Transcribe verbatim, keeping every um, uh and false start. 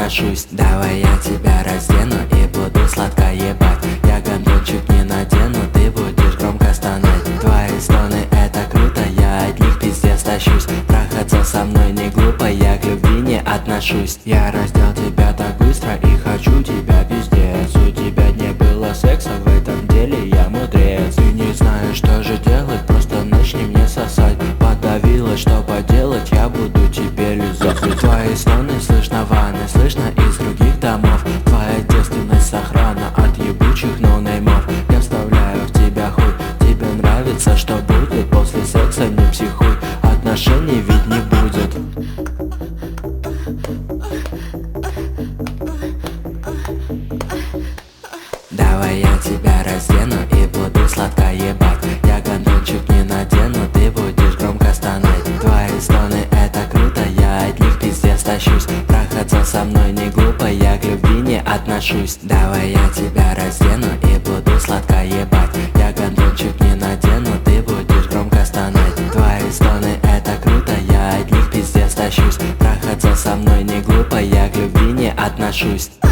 отношусь. Давай я тебя раздену и буду сладко ебать. Я гондончик не надену, ты будешь громко стонать. Твои стоны это круто, я от них пиздец тащусь. Трахаться со мной не глупо, я к любви не отношусь. Я раздел тебя так быстро и хочу тебя пиздец. У тебя не было секса, в этом деле я мудрец. Ты не знаешь, что же делать, просто начни мне сосать. Подавилась, что поделать, я буду тебе лизать. Ведь твои стоны слышно в ванной, слышно из других домов. Твоя девственность сохрана от ебучих ноунеймов. Я вставляю в тебя хуй, тебе нравится, что будет после секса, не психуй. Отношений ведь не будет. Давай я тебя раздену и буду сладко ебать. Я гондончик не надену, ты будешь громко стонать. Твои стоны это круто, я от них пиздец тащусь. Трахаться со мной не глупо, я к любви не отношусь. Давай я тебя раздену и буду сладко ебать. Я гондончик не надену, ты будешь громко стонать. Твои стоны это круто, я от них пиздец тащусь. Трахаться со мной не глупо, я к любви не отношусь.